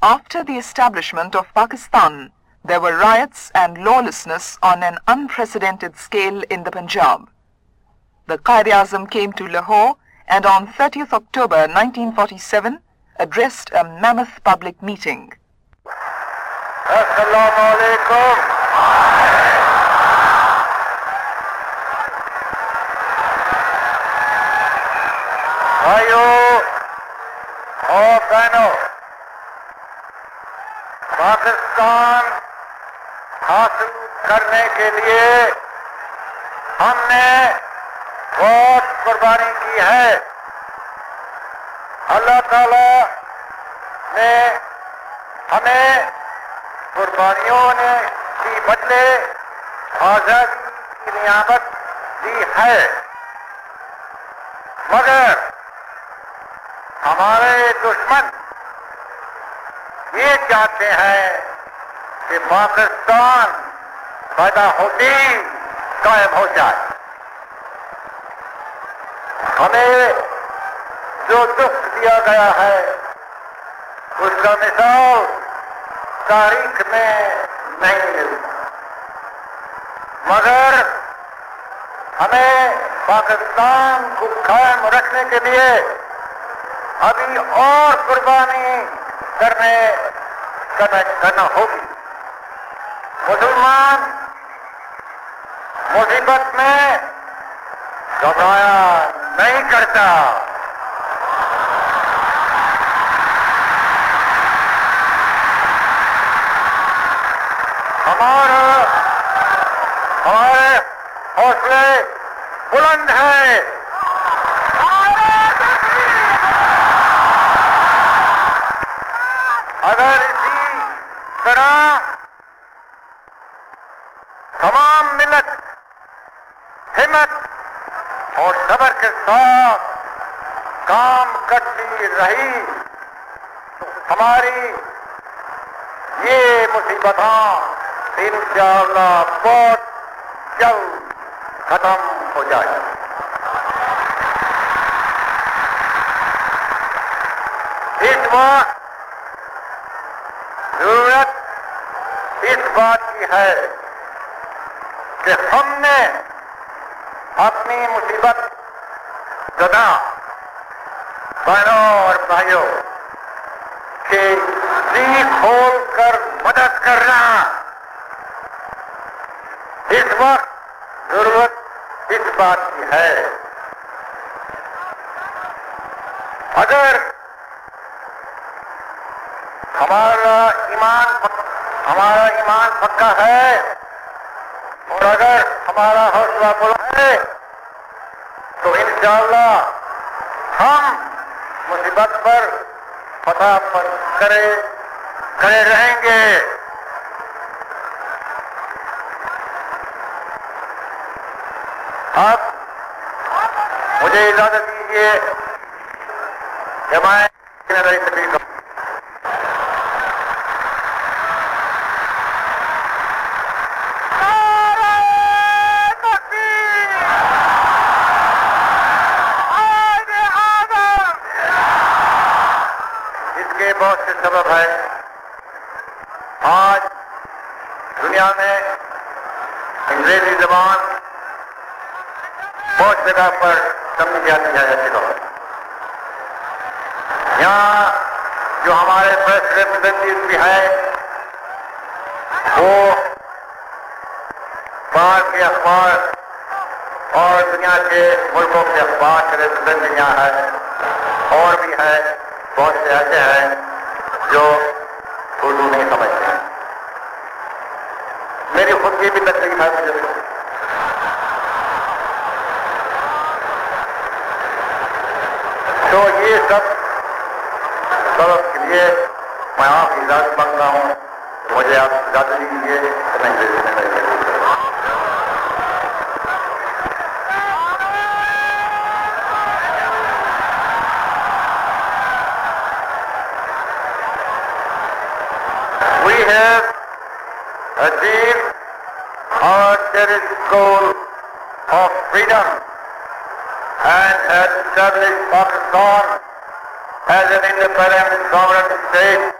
After the establishment of Pakistan, there were riots and lawlessness on an unprecedented scale in the Punjab. The Quaid-e-Azam came to Lahore and on 30th October 1947 addressed a mammoth public meeting. Assalamu alaikum. بھائیوں اور بہنوں، پاکستان حاصل کرنے کے لیے ہم نے بہت قربانی کی ہے. اللہ تعالی نے ہمیں قربانیوں نے کی بدلے آزادی کی نعمت دی ہے، مگر ہمارے دشمن یہ چاہتے ہیں کہ پاکستان پیدا ہوتی قائم ہو جائے. ہمیں جو دکھ دیا گیا ہے اس کا مثال تاریخ میں نہیں ملتا، مگر ہمیں پاکستان کو قائم رکھنے کے لیے ابھی اور قربانی کرنا ہوگی. مسلمان مصیبت میں گھبرایا نہیں کرتا. ہمارے حوصلے بلند ہیں. اگر اسی طرح تمام ملت ہمت اور صبر کے ساتھ کام کرتی رہی تو ہماری یہ مصیبتیں انشاءاللہ بہت جلد ختم ہو جائے. اس وقت ضرورت اس بات کی ہے کہ ہم نے اپنی مصیبت زدہ بہنوں اور بھائیوں کے جی کھول کر مدد کرنا. اس وقت ضرورت اس بات کی ہے. اگر ہمارا ایمان پکا ہے اور اگر ہمارا حوصلہ بلند ہے تو انشاءاللہ ہم مصیبت پر فتح پر کھڑے رہیں گے. اب مجھے اجازت دیجیے کہ میں تقریر کروں. بہت سے سبب ہے. آج دنیا میں انگریزی زبان بہت جگہ پر سمجھی جاتی ہے. ایسی لوگ یہاں جو ہمارے پریس ریپرزینٹیو بھی ہیں وہ باہر کے اخبار اور دنیا کے ملکوں کے اخبار کے ریپرزینٹیو یہاں ہے، اور بھی ہے بہت سے ایسے ہیں جو اردو نہیں سمجھتے ہیں. میری خود کی بھی تکلیف ہے مجھے. تو یہ سب سبب کے لیے میں آپ کی اجازت مانگتا ہوں. مجھے آپ اجازت دیجیے کہ میں انگریزی میں نہیں. We have achieved our cherished goal of freedom and had established Pakistan as an independent sovereign state